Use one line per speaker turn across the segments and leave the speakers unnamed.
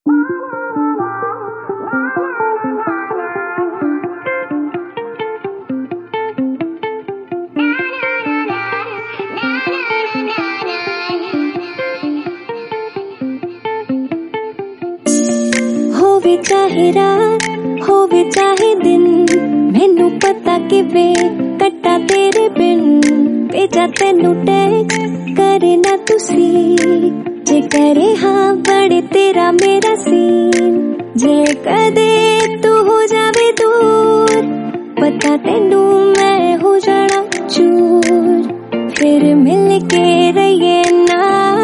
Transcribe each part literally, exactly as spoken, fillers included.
होवे चाहे रात होवे चाहे दिन, मैनू पता कि वे कट्टा तेरे बिन। भेजा तेनू टैक्स करे ना तुसी, जे करे हाँ बड़े तेरा मेरा सीन। जे कदे तू हो जावे दूर, पता तेनू मैं हो जाना चूर। फिर मिल के रहिए ना,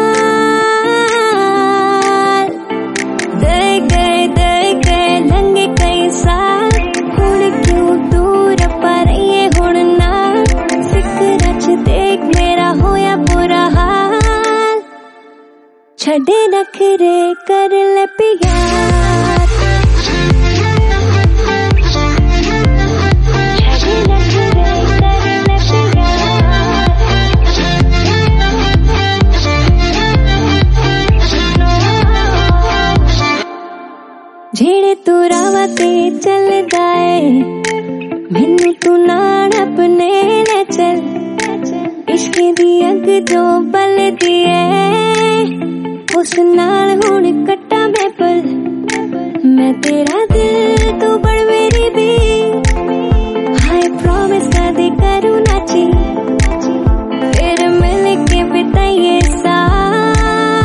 दे गए दे गए लंघे कई साल, हुण क्यों दूर पर ये हुण ना। फिक्र च देख मेरा होया बुरा हाल, छड़े नखरे कर ले प्यार। जेड़े तू रावा ते चल गए, मैनू तू नान अपने ले चल। इश्क दी अग जो बल दिए, उस नाल हुण कट्टा मैं पल। मैं तेरा दिल तू बड़ मेरी भी, हाय प्रॉमिस कदे करूँ ना ची। फिर मिल के बिताइए साथ,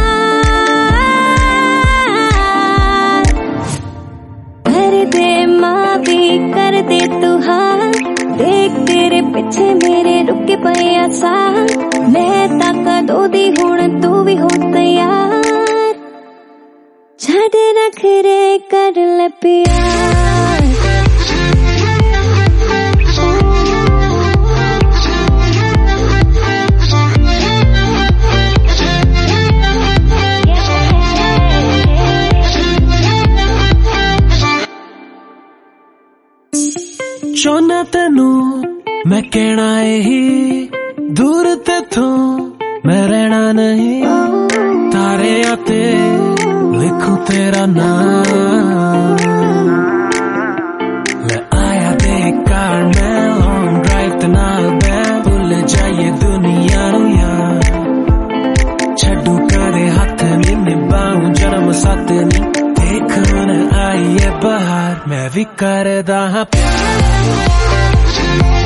कर दे माँ भी कर दे तू हाँ। देख तेरे पीछे मेरे रुके पे आसा, मैं ताका दो दी हुण तू भी हो तैयार। छड़ नखरे कर ले प्यार।
चाहना तेनू मैं कहना यही, दूर तेथों मैं रहना नहीं। तारे आते लिखूं तेरा नाम, ले आया देख कार में लॉन्ग ड्राइव ते नाल बैं। भुल जाइए दुनिया नू यार, छड्डू करे हाथ नी निभाऊं जन्म साथ नी। देखन आई है बहार, मैं भी करदा हां प्यार।